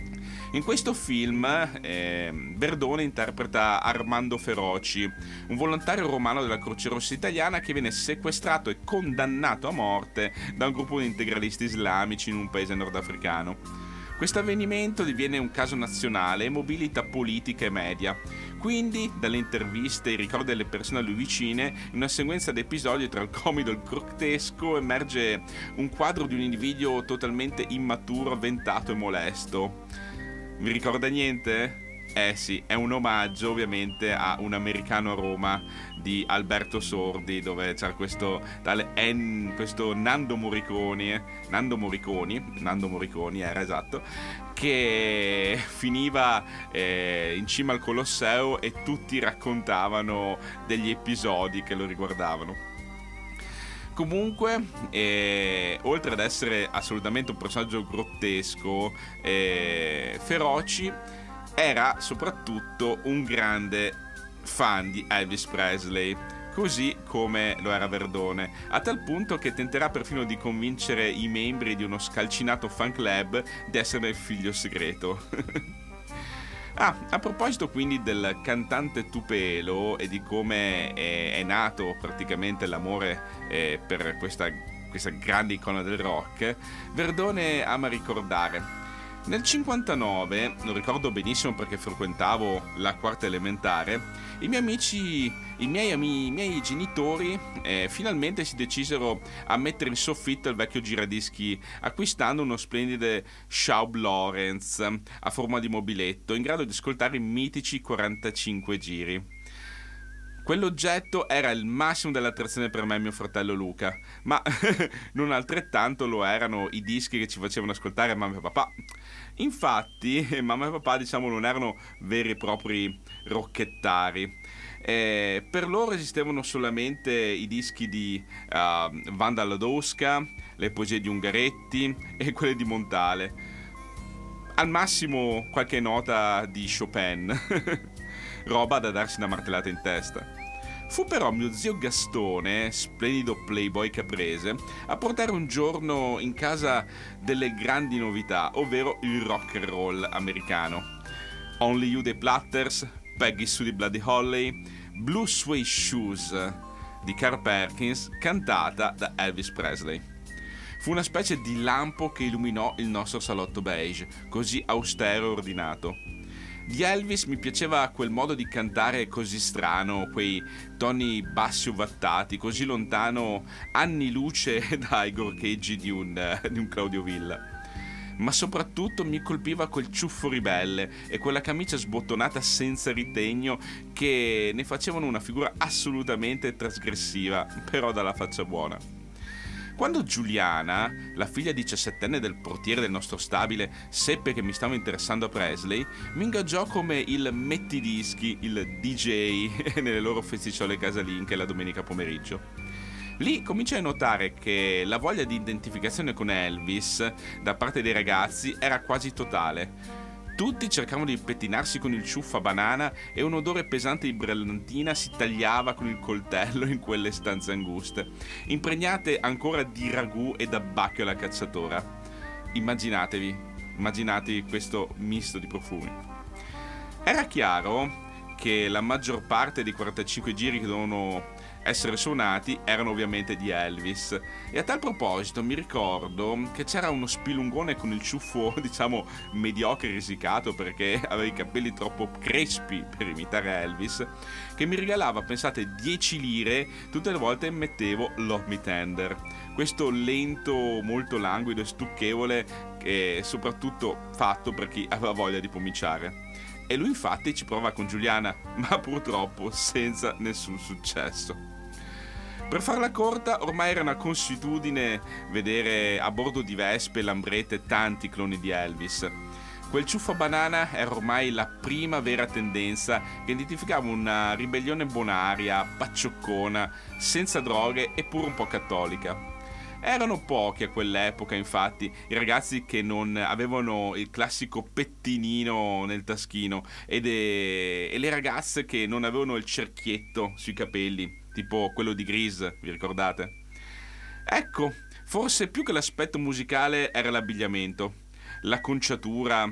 In questo film eh, Verdone interpreta Armando Feroci, un volontario romano della Croce Rossa italiana che viene sequestrato e condannato a morte da un gruppo di integralisti islamici in un paese nordafricano. Questo avvenimento diviene un caso nazionale e mobilita politica e media. Quindi, dalle interviste e i ricordi delle persone a lui vicine, in una sequenza di episodi tra il comico e il grottesco, emerge un quadro di un individuo totalmente immaturo, avventato e molesto. Vi ricorda niente? Eh sì, è un omaggio ovviamente a Un americano a Roma di Alberto Sordi, dove c'era questo tale N, questo Nando Morriconi, Nando Morriconi, Nando Morriconi era esatto, che finiva eh, in cima al Colosseo e tutti raccontavano degli episodi che lo riguardavano. Comunque, eh, oltre ad essere assolutamente un personaggio grottesco, eh, Feroci era soprattutto un grande fan di Elvis Presley, così come lo era Verdone, a tal punto che tenterà perfino di convincere i membri di uno scalcinato fan club di essere il figlio segreto. Ah, a proposito quindi del cantante Tupelo e di come è, è nato praticamente l'amore eh, per questa, questa grande icona del rock, Verdone ama ricordare. Nel cinquantanove, lo ricordo benissimo perché frequentavo la quarta elementare, i miei amici, i miei, ami, i miei genitori eh, finalmente si decisero a mettere in soffitto il vecchio giradischi acquistando uno splendido Schaub Lorenz a forma di mobiletto in grado di ascoltare i mitici quarantacinque giri. Quell'oggetto era il massimo dell'attrazione per me e mio fratello Luca, ma non altrettanto lo erano i dischi che ci facevano ascoltare mamma e papà. Infatti, mamma e papà, diciamo, non erano veri e propri rocchettari. Eh, per loro esistevano solamente i dischi di uh, Wanda Ladowska, le poesie di Ungaretti e quelle di Montale. Al massimo qualche nota di Chopin. Roba da darsi una martellata in testa. Fu però mio zio Gastone, splendido playboy caprese, a portare un giorno in casa delle grandi novità, ovvero il rock and roll americano. Only You dei Platters, Peggy Sue di Buddy Holly, Blue Suede Shoes di Carl Perkins, cantata da Elvis Presley. Fu una specie di lampo che illuminò il nostro salotto beige, così austero e ordinato. Di Elvis mi piaceva quel modo di cantare così strano, quei toni bassi ovattati, così lontano anni luce dai gorgheggi di un, di un Claudio Villa. Ma soprattutto mi colpiva quel ciuffo ribelle e quella camicia sbottonata senza ritegno che ne facevano una figura assolutamente trasgressiva, però dalla faccia buona. Quando Giuliana, la figlia diciassettenne del portiere del nostro stabile, seppe che mi stavo interessando a Presley, mi ingaggiò come il mettidischi, il D J nelle loro festicciole casalinghe la domenica pomeriggio. Lì cominciai a notare che la voglia di identificazione con Elvis da parte dei ragazzi era quasi totale. Tutti cercavano di pettinarsi con il ciuffo a banana e un odore pesante di brillantina si tagliava con il coltello in quelle stanze anguste, impregnate ancora di ragù e d'abbacchio alla cacciatora. Immaginatevi, immaginatevi questo misto di profumi. Era chiaro che la maggior parte dei quarantacinque giri che dovevano essere suonati erano ovviamente di Elvis, e a tal proposito mi ricordo che c'era uno spilungone con il ciuffo diciamo mediocre e risicato perché aveva i capelli troppo crespi per imitare Elvis, che mi regalava, pensate, dieci lire tutte le volte che mettevo Love Me Tender, questo lento molto languido e stucchevole e soprattutto fatto per chi aveva voglia di cominciare. E lui infatti ci prova con Giuliana, ma purtroppo senza nessun successo. Per farla corta, ormai era una consuetudine vedere a bordo di Vespe e Lambrette tanti cloni di Elvis. Quel ciuffo a banana era ormai la prima vera tendenza che identificava una ribellione bonaria, paccioccona, senza droghe e pure un po' cattolica. Erano pochi a quell'epoca, infatti, i ragazzi che non avevano il classico pettinino nel taschino ed e, e le ragazze che non avevano il cerchietto sui capelli, tipo quello di Grease, vi ricordate? Ecco, forse più che l'aspetto musicale era l'abbigliamento, l'acconciatura,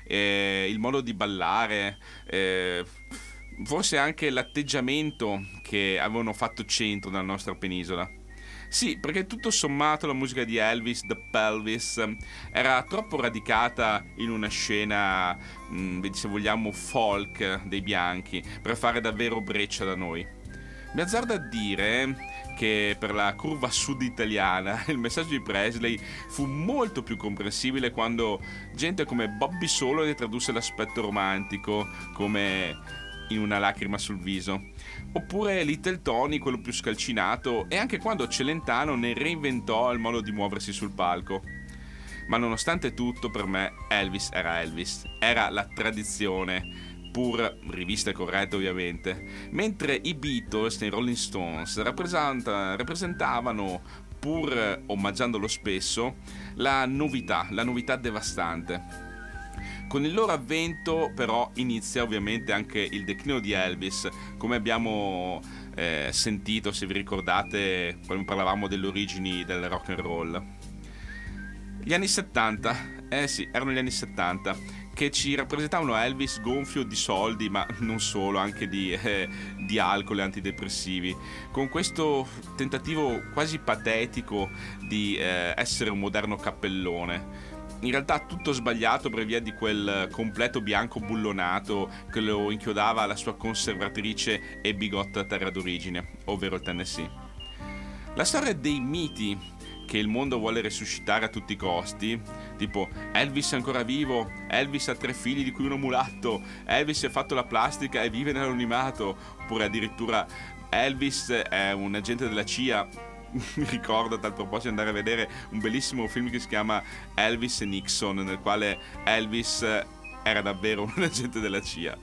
eh, il modo di ballare, eh, forse anche l'atteggiamento che avevano fatto centro nella nostra penisola. Sì, perché tutto sommato la musica di Elvis, The Pelvis, era troppo radicata in una scena, mh, se vogliamo, folk dei bianchi, per fare davvero breccia da noi. Mi azzardo a dire che per la curva sud italiana il messaggio di Presley fu molto più comprensibile quando gente come Bobby Solo ne tradusse l'aspetto romantico come in una lacrima sul viso, oppure Little Tony, quello più scalcinato, e anche quando Celentano ne reinventò il modo di muoversi sul palco. Ma nonostante tutto, per me Elvis era Elvis, era la tradizione, pur rivista e corretta ovviamente, mentre i Beatles e i Rolling Stones rappresentavano, pur omaggiandolo spesso, la novità, la novità devastante. Con il loro avvento però inizia ovviamente anche il declino di Elvis, come abbiamo eh, sentito, se vi ricordate, quando parlavamo delle origini del rock and roll. Gli anni settanta, eh sì, erano gli anni settanta, che ci rappresentavano Elvis gonfio di soldi, ma non solo, anche di, eh, di alcol e antidepressivi, con questo tentativo quasi patetico di eh, essere un moderno cappellone. In realtà tutto sbagliato per via di quel completo bianco bullonato che lo inchiodava alla sua conservatrice e bigotta terra d'origine, ovvero il Tennessee. La storia dei miti che il mondo vuole resuscitare a tutti i costi, tipo Elvis è ancora vivo, Elvis ha tre figli di cui uno mulatto, Elvis si è fatto la plastica e vive nell'anonimato, oppure addirittura Elvis è un agente della C I A. Mi ricordo a tal proposito di andare a vedere un bellissimo film che si chiama Elvis e Nixon, nel quale Elvis era davvero un agente della C I A.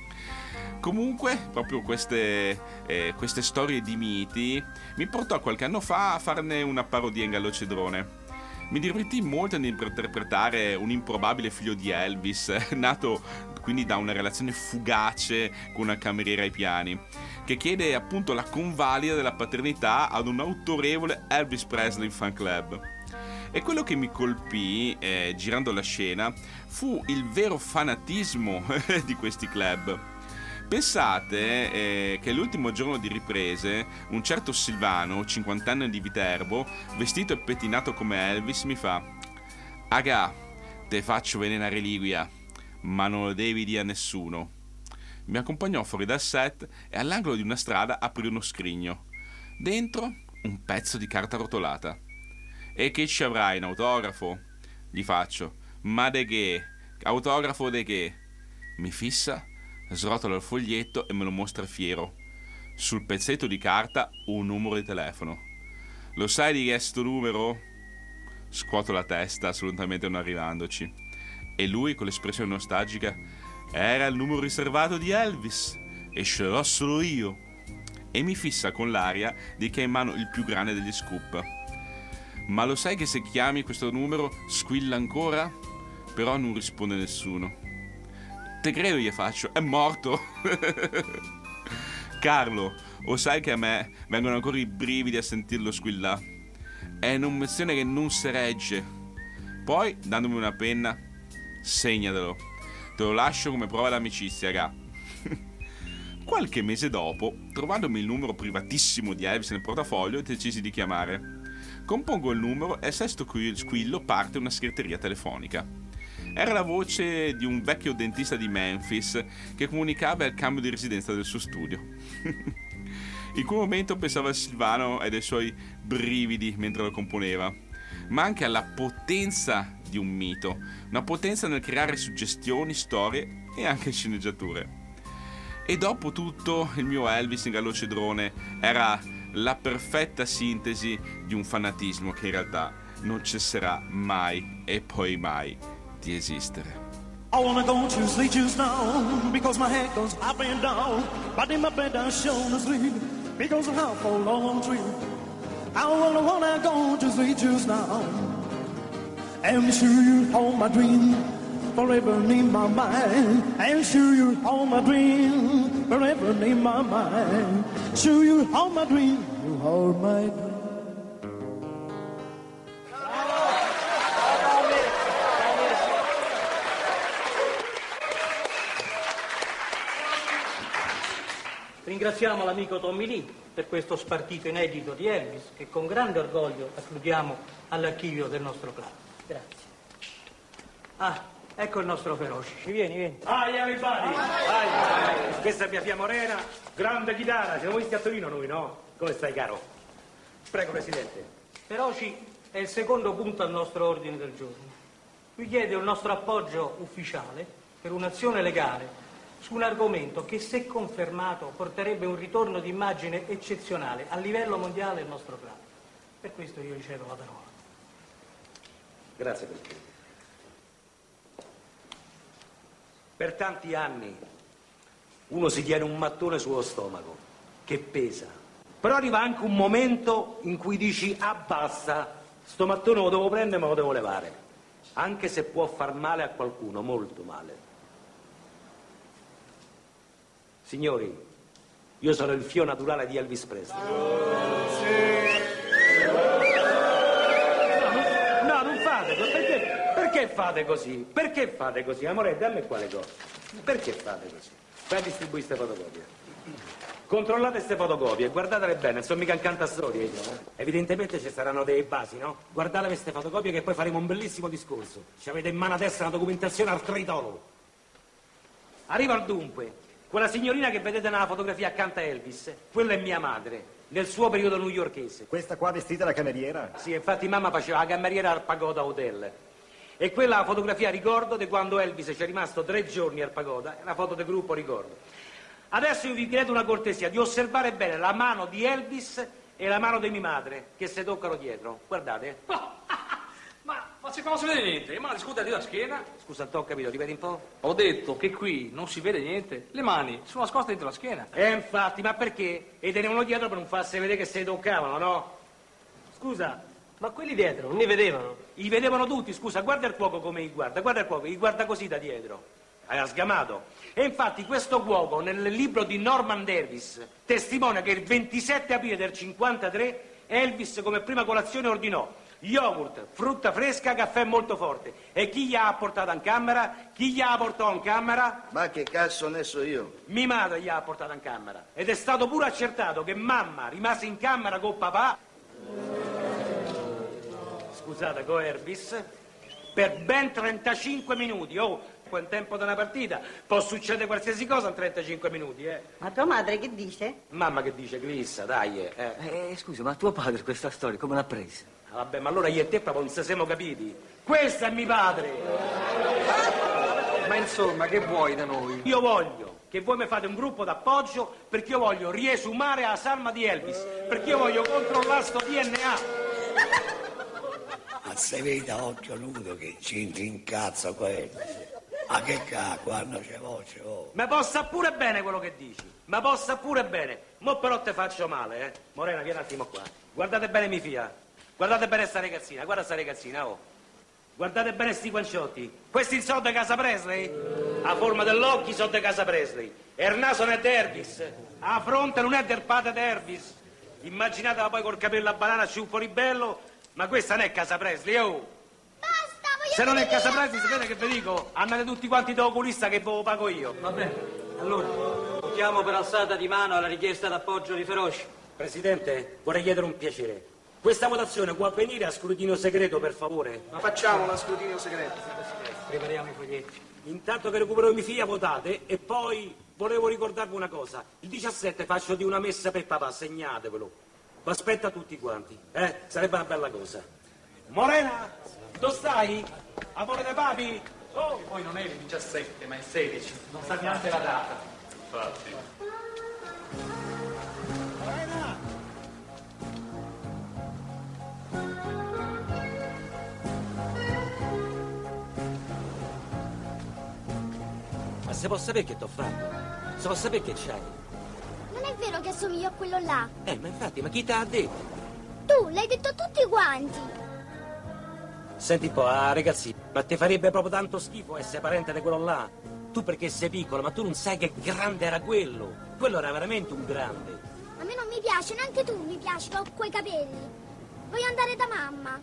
Comunque, proprio queste, eh, queste storie di miti mi portò qualche anno fa a farne una parodia in Gallocedrone. Mi divertì molto ad interpretare un improbabile figlio di Elvis, nato quindi da una relazione fugace con una cameriera ai piani, che chiede appunto la convalida della paternità ad un autorevole Elvis Presley fan club. E quello che mi colpì, eh, girando la scena, fu il vero fanatismo di questi club. Pensate eh, che l'ultimo giorno di riprese, un certo Silvano, cinquantenne di Viterbo, vestito e pettinato come Elvis, mi fa: "Agà, te faccio vedere una reliquia, ma non lo devi dire a nessuno." Mi accompagnò fuori dal set e all'angolo di una strada aprì uno scrigno. Dentro un pezzo di carta rotolata. "E che ci avrai, in autografo?" Gli faccio: "Ma de che? Autografo de che?" Mi fissa, srotola il foglietto e me lo mostra fiero. Sul pezzetto di carta un numero di telefono. "Lo sai di che è sto numero?" Scuoto la testa, assolutamente non arrivandoci. E lui, con l'espressione nostalgica: "Era il numero riservato di Elvis e ce l'ho solo io." E mi fissa con l'aria di chi ha in mano il più grande degli scoop. "Ma lo sai che se chiami questo numero squilla ancora?" Però non risponde nessuno. "Te credo", gli faccio, "è morto." "Carlo, o sai che a me vengono ancora i brividi a sentirlo squillare? È un'emozione che non si regge." Poi, dandomi una penna: "Segnatelo, te lo lascio come prova d'amicizia, ga." Qualche mese dopo, trovandomi il numero privatissimo di Elvis nel portafoglio, decisi di chiamare. Compongo il numero e al sesto squillo parte una segreteria telefonica. Era la voce di un vecchio dentista di Memphis che comunicava il cambio di residenza del suo studio. In quel momento pensavo a Silvano e ai suoi brividi mentre lo componeva, ma anche alla potenza di un mito, una potenza nel creare suggestioni, storie e anche sceneggiature. E dopo tutto, il mio Elvis in Gallocedrone era la perfetta sintesi di un fanatismo che in realtà non cesserà mai e poi mai di esistere. I wanna go to sleep just now because my head goes up and down. But in my bed I show to sleep because I have a long dream. I wanna wanna go to sleep just now. I'm sure you hold my dream forever in my mind. I'm sure you hold my dream forever in my mind. Sure you hold my dream, you hold my dream. Ringraziamo l'amico Tommy Lee per questo spartito inedito di Elvis che con grande orgoglio accludiamo all'archivio del nostro club. Grazie. Ah, ecco il nostro Feroci. Ci vieni, vieni. Hi everybody! Hi, hi. Questa è mia figlia Morena, grande chitarra. Siamo visti a Torino noi, no? Come stai, caro? Prego, Presidente. Feroci è il secondo punto al nostro ordine del giorno. Lui chiede il nostro appoggio ufficiale per un'azione legale su un argomento che, se confermato, porterebbe un ritorno di immagine eccezionale a livello mondiale al nostro club. Per questo io ricevo la parola. Grazie, Presidente. Per tanti anni uno si tiene un mattone sullo stomaco, che pesa. Però arriva anche un momento in cui dici: ah, basta, sto mattone lo devo prendere, me lo devo levare. Anche se può far male a qualcuno, molto male. Signori, io sono il figlio naturale di Elvis Presley. Oh, sì. No, non, no, non fate, perché, perché Perché fate così? Perché fate così? Amore, dammi quale cosa. Perché fate così? Fai distribuire queste fotocopie. Controllate queste fotocopie, guardatele bene, non sono mica un cantastorie io, no? Evidentemente ci saranno dei basi, no? Guardate queste fotocopie che poi faremo un bellissimo discorso. Ci avete in mano adesso una documentazione al tritolo. Arriva al dunque. Quella signorina che vedete nella fotografia accanto a Elvis, quella è mia madre, nel suo periodo newyorkese. Questa qua vestita da cameriera? Sì, infatti mamma faceva la cameriera al Pagoda Hotel. E quella è la fotografia ricordo di quando Elvis ci è rimasto tre giorni al Pagoda, è una foto del gruppo ricordo. Adesso io vi chiedo una cortesia di osservare bene la mano di Elvis e la mano di mia madre, che si toccano dietro. Guardate. Ma, ma se qua non si vede niente, ma discutere di la schiena? Scusa, non ho capito, ripeti un po'? Ho detto che qui non si vede niente, le mani sono nascoste dentro la schiena. Eh, infatti, ma perché? E tenevano dietro per non farsi vedere che si toccavano, no? Scusa, ma quelli dietro non li vedevano? Li vedevano tutti, scusa, guarda il cuoco come li guarda, guarda il cuoco, li guarda così da dietro. Hai sgamato. E infatti questo cuoco nel libro di Norman Davis testimonia che il ventisette aprile del cinquantatré Elvis come prima colazione ordinò yogurt, frutta fresca, caffè molto forte. E chi gli ha portato in camera? Chi gli ha portato in camera? Ma che cazzo ne so io? Mia madre gli ha portato in camera. Ed è stato pure accertato che mamma rimase in camera con papà, scusate, con Elvis, per ben trentacinque minuti. Oh, quel tempo da una partita può succedere qualsiasi cosa in trentacinque minuti, eh. Ma tua madre che dice? Mamma che dice, Glissa, dai, eh. Eh, scusa, ma tuo padre questa storia come l'ha presa? Ah, vabbè, ma allora io e te proprio non ci siamo capiti. Questo è mio padre! Ma insomma, che vuoi da noi? Io voglio che voi mi fate un gruppo d'appoggio perché io voglio riesumare la salma di Elvis, perché io voglio controllare sto D N A. Ma se vedi a occhio nudo che ci entri in cazzo quello. Ma che cazzo, quando c'è voce, oh. Ma possa pure bene quello che dici, ma possa pure bene. Mo però te faccio male, eh. Morena, vieni un attimo qua. Guardate bene mia figlia. Guardate bene sta ragazzina, guarda sta ragazzina, oh. Guardate bene sti guanciotti. Questi sono di casa Presley? La forma dell'occhio sono di casa Presley. E il naso non è di Elvis. La fronte non è del padre di Elvis. Immaginatela poi col capello a banana su fuori bello, ma questa non è casa Presley, oh. Se non è casa Presley, sapete che vi dico? Andate tutti quanti da oculista che ve lo pago io. Va bene, allora, votiamo per alzata di mano alla richiesta d'appoggio di Feroci. Presidente, vorrei chiedere un piacere. Questa votazione può avvenire a scrutinio segreto, per favore? Ma facciamo la scrutinio segreto. Prepariamo i foglietti. Intanto che recupero mia figlia, votate. E poi volevo ricordarvi una cosa. Il diciassette faccio di una messa per papà, segnatevelo. Vi aspetta tutti quanti, eh? Sarebbe una bella cosa. Morena, dove stai? Amore dei papi? Oh, poi non è il diciassette, ma è il sedici. Non sa neanche la data. Infatti. Morena! Ma se può sapere che t'ho fatto? Se può sapere che c'hai? Non è vero che assomiglio a quello là? Eh, ma infatti, ma chi t'ha detto? Tu, l'hai detto a tutti quanti. Senti un po', ah, ragazzi, ma ti farebbe proprio tanto schifo essere parente di quello là? Tu perché sei piccolo, ma tu non sai che grande era quello. Quello era veramente un grande. A me non mi piace, neanche tu mi piaci con quei capelli. Voglio andare da mamma.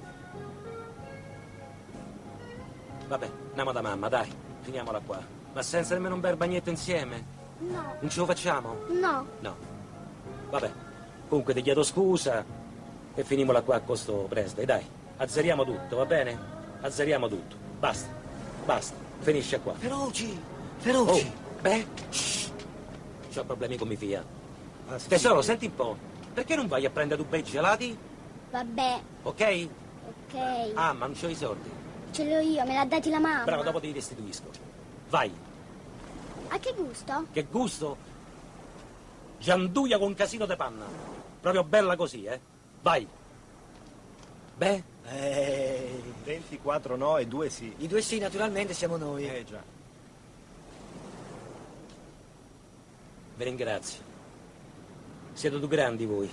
Vabbè, andiamo da mamma, dai, finiamola qua. Ma senza nemmeno un bel bagnetto insieme? No. Non ce lo facciamo? No. No. Vabbè, comunque ti chiedo scusa e finimola qua a costo Presley, dai. Azzeriamo tutto, va bene? Azzeriamo tutto. Basta, basta, finisce qua. Feroci, Feroci. Oh, beh, shh. C'ho problemi con mia figlia. Ah, sì. Tesoro, senti un po', perché non vai a prendere due bei gelati? Vabbè. Ok? Ok. Ah, ma non c'ho i soldi. Ce l'ho io, me l'ha dati la mamma. Bravo, dopo ti restituisco. Vai. A che gusto? Che gusto? Gianduia con casino de panna. Proprio bella così, eh? Vai. Beh? Eh, ventiquattro no e due sì. I due sì, naturalmente, siamo noi. Eh già. Vi ringrazio. Siete due grandi voi.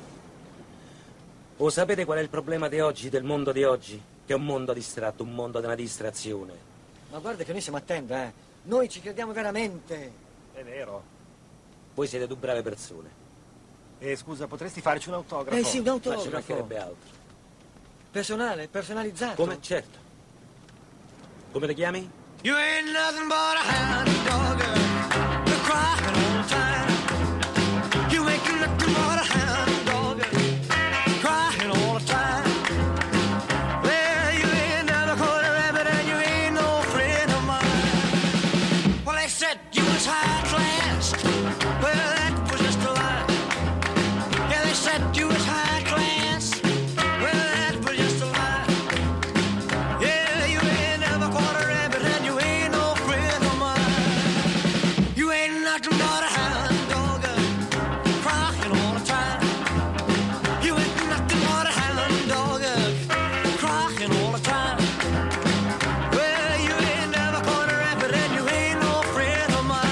O sapete qual è il problema di oggi, del mondo di oggi? Che è un mondo distratto, un mondo della distrazione. Ma guarda che noi siamo attenti, eh. Noi ci crediamo veramente. È vero. Voi siete due brave persone. Eh, scusa, potresti farci un autografo? Eh sì, un autografo. Ma ci mancherebbe altro. Personale, personalizzato. Come? Certo. Come ti chiami? You ain't nothing but a hound dog, you're crying all the time. You ain't nothing but a hound dog, crying all the time. Well, you ain't never caught a rabbit and you ain't no friend of mine. Well, they said you was high class. Well, that was just a lie. Yeah, they said you was high class. Well, that was just a lie. Yeah, you ain't never caught a rabbit and you ain't no friend of mine. You ain't nothing but a hound dog, crying all the time. You ain't nothing but a hound dog, crying all the time. Well, you ain't never caught a rabbit and you ain't no friend of mine.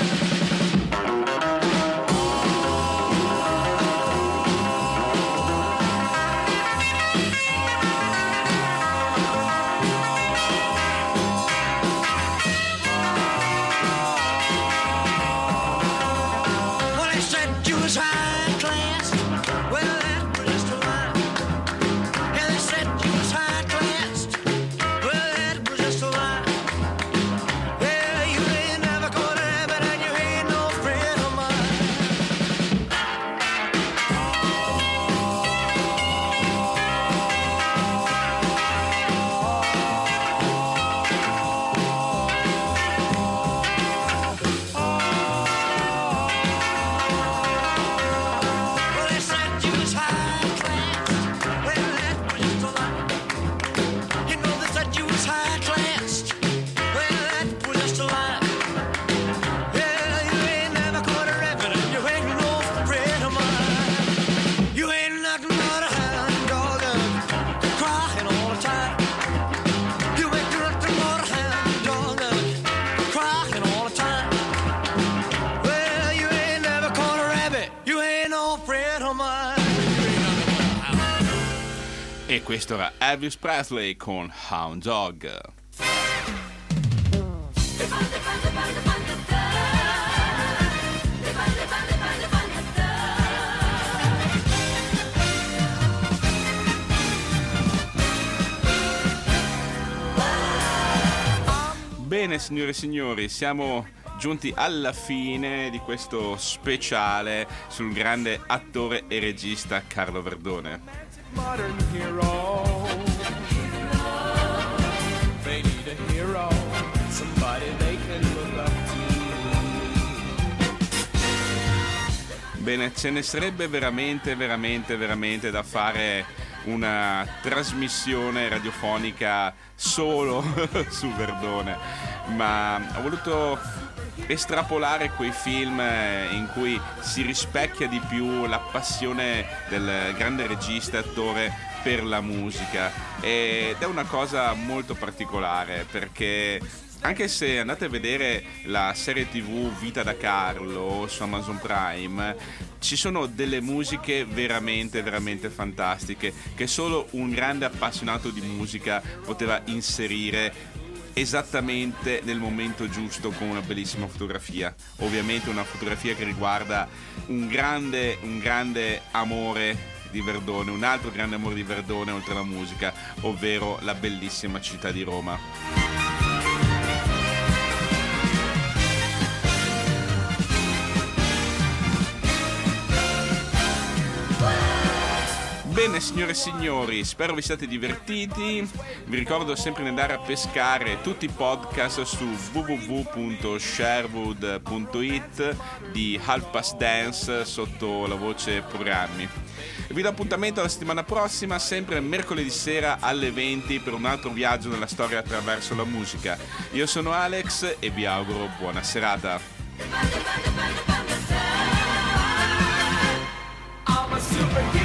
Well, they said you was high class. Well, that was just a lie. Yeah, they said you was high class. Well, that was just a lie. Yeah, you ain't never caught a rabbit and you ain't no friend of mine. Well, they said you was high class. Well, that was just a lie. You know they said you was high class. Well, that was just a lie. Yeah, you ain't never caught a rabbit and you ain't no friend of mine. You ain't nothing but a hound dog, crying all the time. You ain't nothing but a hound dog, crying all the time. Well, you ain't never caught a rabbit, you ain't no friend of mine. E questo era Elvis Presley con Hound Dog. Bene, signore e signori, siamo giunti alla fine di questo speciale sul grande attore e regista Carlo Verdone. Modern hero. They need a hero, somebody they can look up to. Bene, ce ne sarebbe veramente, veramente, veramente da fare una trasmissione radiofonica solo su Verdone, ma ho voluto estrapolare quei film in cui si rispecchia di più la passione del grande regista e attore per la musica, ed è una cosa molto particolare perché anche se andate a vedere la serie tv Vita da Carlo su Amazon Prime, ci sono delle musiche veramente veramente fantastiche che solo un grande appassionato di musica poteva inserire esattamente nel momento giusto con una bellissima fotografia. Ovviamente una fotografia che riguarda un grande un grande amore di Verdone, un altro grande amore di Verdone oltre alla musica, ovvero la bellissima città di Roma. Bene, signore e signori, spero vi siate divertiti. Vi ricordo sempre di andare a pescare tutti i podcast su w w w punto sherwood punto it di Half Past Dance sotto la voce programmi. Vi do appuntamento la settimana prossima, sempre mercoledì sera alle venti, per un altro viaggio nella storia attraverso la musica. Io sono Alex e vi auguro buona serata. I'm a superhero.